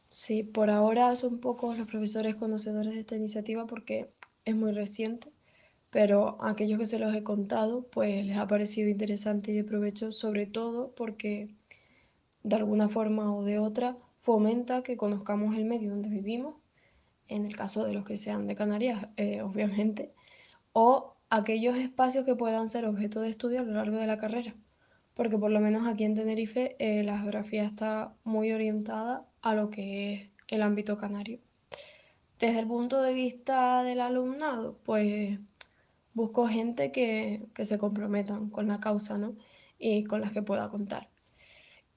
Sí, por ahora son pocos los profesores conocedores de esta iniciativa porque es muy reciente, pero a aquellos que se los he contado, pues les ha parecido interesante y de provecho, sobre todo porque de alguna forma o de otra fomenta que conozcamos el medio donde vivimos, en el caso de los que sean de Canarias, obviamente, o aquellos espacios que puedan ser objeto de estudio a lo largo de la carrera. Porque por lo menos aquí en Tenerife la geografía está muy orientada a lo que es el ámbito canario. Desde el punto de vista del alumnado, pues busco gente que se comprometan con la causa, ¿no? Y con las que pueda contar.